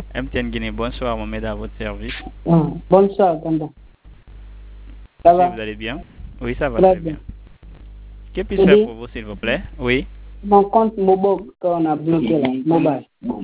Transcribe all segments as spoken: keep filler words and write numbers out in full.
M T N Guinée, bonsoir Mohamed, à votre service. Ah, bonsoir, Kanda. Ça Monsieur, va? vous allez bien? Oui, ça va Très très bien. bien. Que puis-je Je faire dis, pour vous, s'il vous plaît? Oui. mon compte Mobo qu'on a bloqué là, mobile.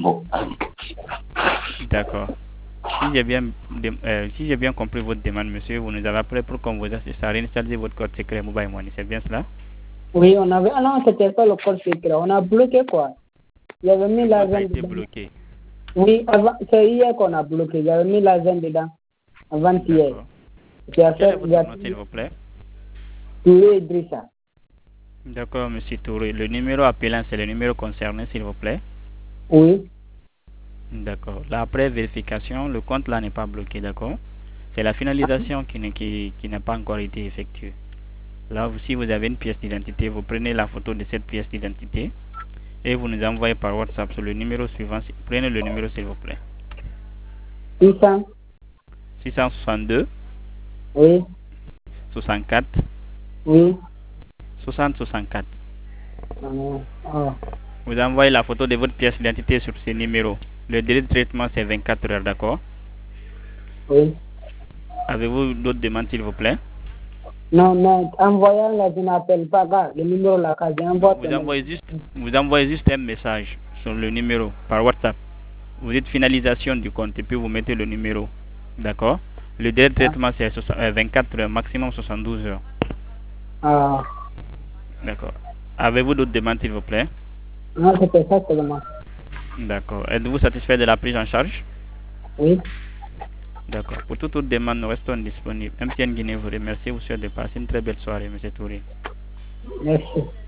D'accord. Si j'ai bien, dem- euh, si j'ai bien compris votre demande, monsieur, vous nous avez appelé pour qu'on vous assiste à réinstaller votre code secret Mobile Money, c'est bien cela? Oui, on avait. Ah non, c'était pas le code secret. On a bloqué quoi? Il y avait mis Le compte a l'argent été dedans. bloqué. Oui, avant, c'est hier qu'on a bloqué. Il y avait mis l'argent dedans. Avant-hier. D'accord. Il y a Quel est fait, il y votre a nom, s'il vous plaît? Touré Idrissa. D'accord, monsieur Touré. Le numéro appelant, c'est le numéro concerné, s'il vous plaît? Oui. D'accord. Là, après vérification, le compte là n'est pas bloqué, d'accord? C'est la finalisation qui, n'est- qui, qui n'a pas encore été effectuée. Là, vous- si vous avez une pièce d'identité, vous prenez la photo de cette pièce d'identité et vous nous envoyez par WhatsApp sur le numéro suivant. Prenez le numéro, s'il vous plaît. six cents. six cent soixante-deux, Oui. soixante-quatre, Oui. soixante, soixante-quatre. Ah, ah. Vous envoyez la photo de votre pièce d'identité sur ce numéro. Le délai de traitement, c'est vingt-quatre heures, d'accord? Oui. Avez-vous d'autres demandes, s'il vous plaît? Non, non, en voyant là, je n'appelle pas, gars. Le numéro là, quand Non, j'envoie vous seulement. envoyez juste, vous envoyez juste un message sur le numéro par WhatsApp. Vous dites finalisation du compte et puis vous mettez le numéro. D'accord? Le délai de Ah. traitement, c'est vingt-quatre heures, maximum soixante-douze heures. Ah. D'accord. Avez-vous d'autres demandes, s'il vous plaît? Non, c'était ça seulement. D'accord. Êtes-vous satisfait de la prise en charge? Oui. D'accord. Pour toute autre demande, nous restons disponibles. M T N Guinée vous remercie. Vous souhaite de passer une très belle soirée, M. Touré. Merci.